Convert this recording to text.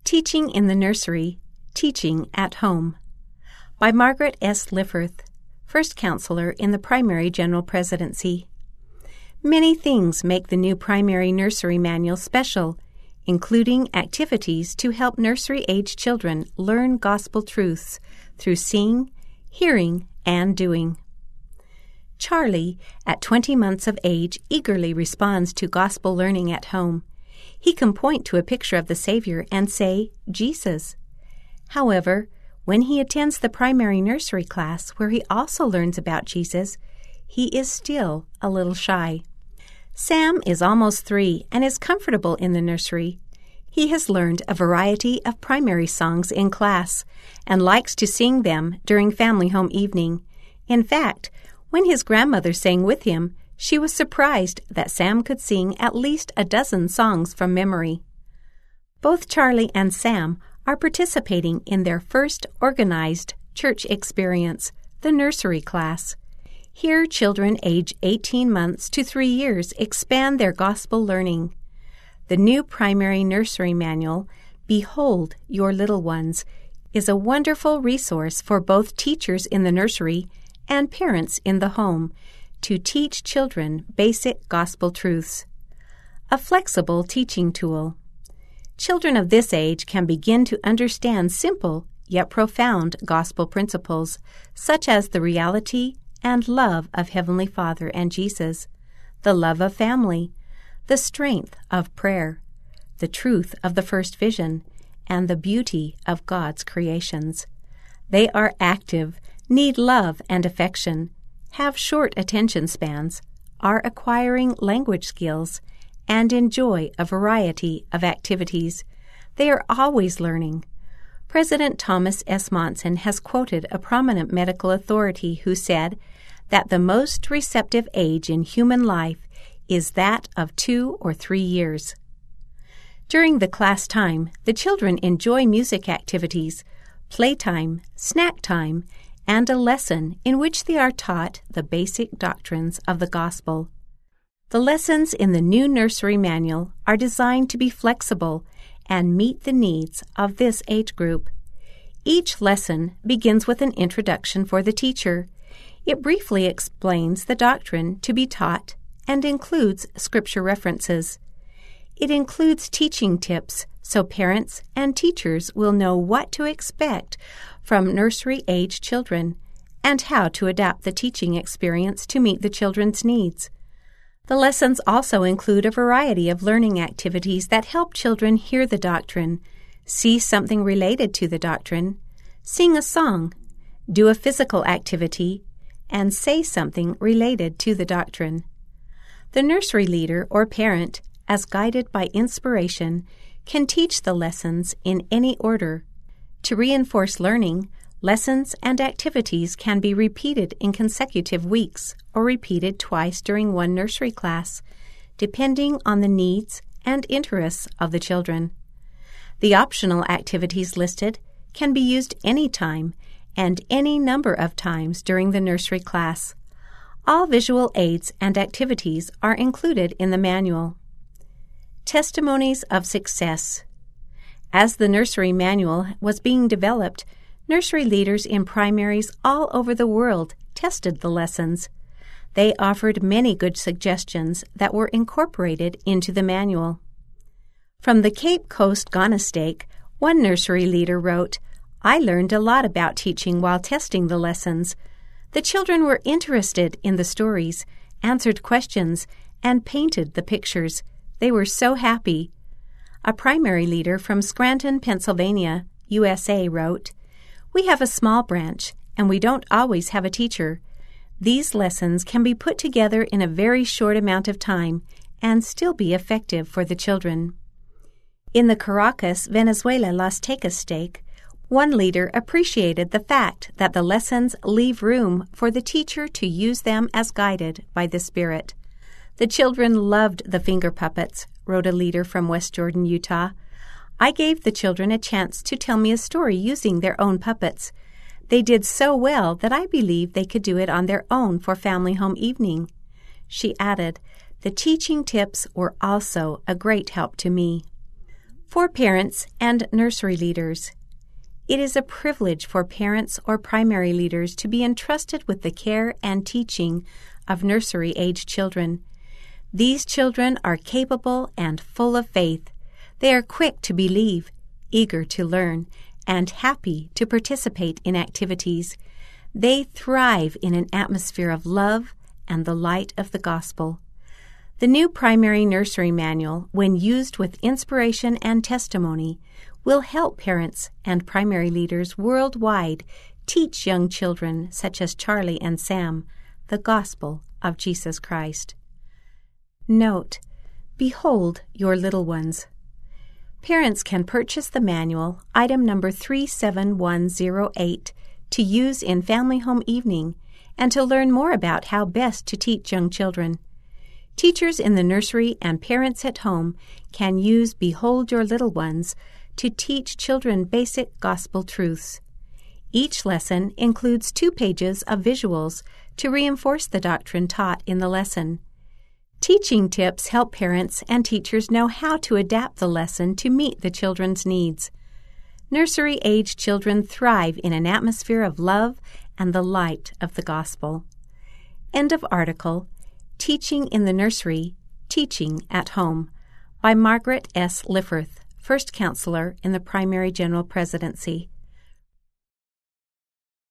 Teaching in the Nursery, Teaching at Home by Margaret S. Lifforth, First Counselor in the Primary General Presidency. Many things make the new Primary Nursery Manual special, including activities to help nursery-age children learn gospel truths through seeing, hearing, and doing. Charlie, at 20 months of age, eagerly responds to gospel learning at home. He can point to a picture of the Savior and say, Jesus. However, when he attends the primary nursery class where he also learns about Jesus, he is still a little shy. Sam is almost 3 and is comfortable in the nursery. He has learned a variety of primary songs in class and likes to sing them during family home evening. In fact, when his grandmother sang with him, she was surprised that Sam could sing at least a dozen songs from memory. Both Charlie and Sam are participating in their first organized church experience, the nursery class. Here, children age 18 months to 3 years expand their gospel learning. The new primary nursery manual, Behold Your Little Ones, is a wonderful resource for both teachers in the nursery and parents in the home to teach children basic gospel truths. A flexible teaching tool. Children of this age can begin to understand simple yet profound gospel principles, such as the reality and love of Heavenly Father and Jesus, the love of family, the strength of prayer, the truth of the first vision, and the beauty of God's creations. They are active, need love and affection, have short attention spans, are acquiring language skills, and enjoy a variety of activities. They are always learning. President Thomas S. Monson has quoted a prominent medical authority who said that the most receptive age in human life is that of 2 or 3 years. During the class time, the children enjoy music activities, playtime, snack time, and a lesson in which they are taught the basic doctrines of the gospel. The lessons in the new nursery manual are designed to be flexible and meet the needs of this age group. Each lesson begins with an introduction for the teacher. It briefly explains the doctrine to be taught and includes scripture references. It includes teaching tips so parents and teachers will know what to expect from nursery-age children and how to adapt the teaching experience to meet the children's needs. The lessons also include a variety of learning activities that help children hear the doctrine, see something related to the doctrine, sing a song, do a physical activity, and say something related to the doctrine. The nursery leader or parent, as guided by inspiration, can teach the lessons in any order. To reinforce learning, lessons and activities can be repeated in consecutive weeks or repeated twice during one nursery class, depending on the needs and interests of the children. The optional activities listed can be used any time and any number of times during the nursery class. All visual aids and activities are included in the manual. Testimonies of success. As the nursery manual was being developed, nursery leaders in primaries all over the world tested the lessons. They offered many good suggestions that were incorporated into the manual. From the Cape Coast Gonastake, one nursery leader wrote, "I learned a lot about teaching while testing the lessons. The children were interested in the stories, answered questions, and painted the pictures. They were so happy." A primary leader from Scranton, Pennsylvania, USA, wrote, "We have a small branch, and we don't always have a teacher. These lessons can be put together in a very short amount of time and still be effective for the children." In the Caracas, Venezuela, Las Tecas stake, one leader appreciated the fact that the lessons leave room for the teacher to use them as guided by the Spirit. "The children loved the finger puppets," wrote a leader from West Jordan, Utah. "I gave the children a chance to tell me a story using their own puppets. They did so well that I believe they could do it on their own for family home evening." She added, "The teaching tips were also a great help to me." For parents and nursery leaders, it is a privilege for parents or primary leaders to be entrusted with the care and teaching of nursery-age children. These children are capable and full of faith. They are quick to believe, eager to learn, and happy to participate in activities. They thrive in an atmosphere of love and the light of the gospel. The new Primary Nursery Manual, when used with inspiration and testimony, will help parents and primary leaders worldwide teach young children such as Charlie and Sam the gospel of Jesus Christ. Note: Behold your little ones. Parents can purchase the manual, item number 37108, to use in Family Home Evening and to learn more about how best to teach young children. Teachers in the nursery and parents at home can use Behold Your Little Ones to teach children basic gospel truths. Each lesson includes 2 pages of visuals to reinforce the doctrine taught in the lesson. Teaching tips help parents and teachers know how to adapt the lesson to meet the children's needs. Nursery-age children thrive in an atmosphere of love and the light of the gospel. End of article. Teaching in the Nursery, Teaching at Home, by Margaret S. Lifforth, First Counselor in the Primary General Presidency.